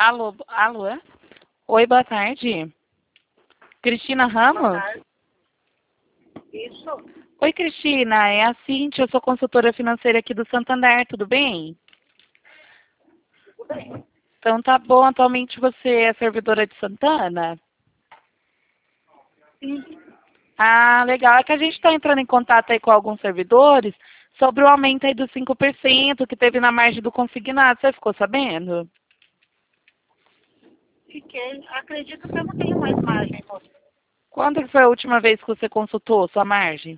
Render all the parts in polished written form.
Alô, alô? Oi, boa tarde. Cristina Boa Ramos? tarde. Isso, Oi, Cristina, é a Cíntia, eu sou consultora financeira aqui do Santander, tudo bem? tudo bem. Então tá bom, atualmente você é servidora de Santana? Sim, Ah, legal, é que a gente está entrando em contato aí com alguns servidores sobre o aumento aí dos 5% que teve na margem do consignado, você ficou sabendo? fiquei. Acredito que eu não tenho mais margem, moça. Quando que foi a última vez que você consultou sua margem?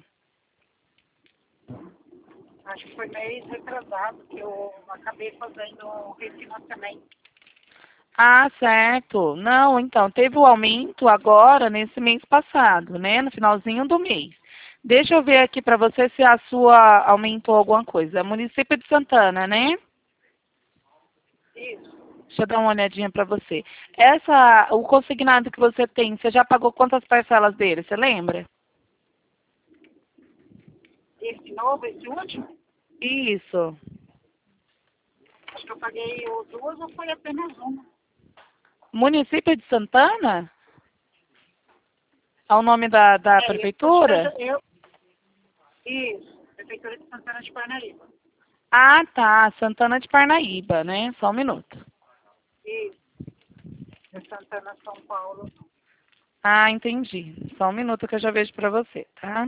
Acho que foi mês retrasado que eu acabei fazendo um refinanciamento. Ah, certo. Não, então, teve o aumento agora, nesse mês passado, né? No finalzinho do mês. Deixa eu ver aqui para você se a sua aumentou alguma coisa. É município de Santana, né? Isso. Deixa eu dar uma olhadinha para você. O consignado que você tem, você já pagou quantas parcelas dele? Você lembra? Esse novo, esse último, Isso. acho que eu paguei ou duas ou foi apenas uma. Município de Santana? É o nome da prefeitura? Isso, Prefeitura de Santana de Parnaíba. Ah, tá. Santana de Parnaíba, né? Só um minuto. Isso, de Santana, São Paulo. Ah, entendi. Só um minuto que eu já vejo para você, tá?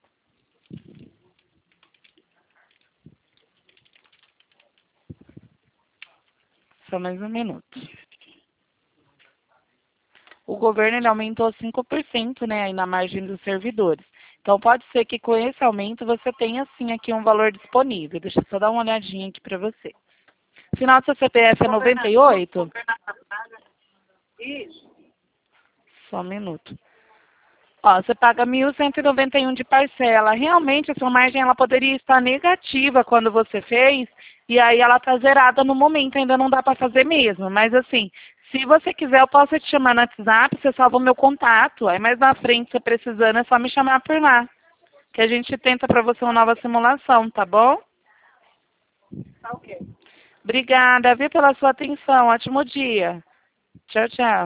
Só mais um minuto. O governo ele aumentou 5%, né, aí na margem dos servidores. Então pode ser que com esse aumento você tenha sim aqui um valor disponível. Deixa eu só dar uma olhadinha aqui para você. Final do seu CPF é Governador, 98? governador. Isso, Só um minuto. Ó, você paga 1.191 de parcela. Realmente, a sua margem ela poderia estar negativa quando você fez, e aí ela está zerada no momento, ainda não dá para fazer mesmo. Mas assim, se você quiser, eu posso te chamar no WhatsApp, você salva o meu contato. Aí mais na frente, você precisando, é só me chamar por lá. Que a gente tenta para você uma nova simulação, tá bom? tá ok. Obrigada, viu, pela sua atenção. Ótimo dia. Tchau, tchau.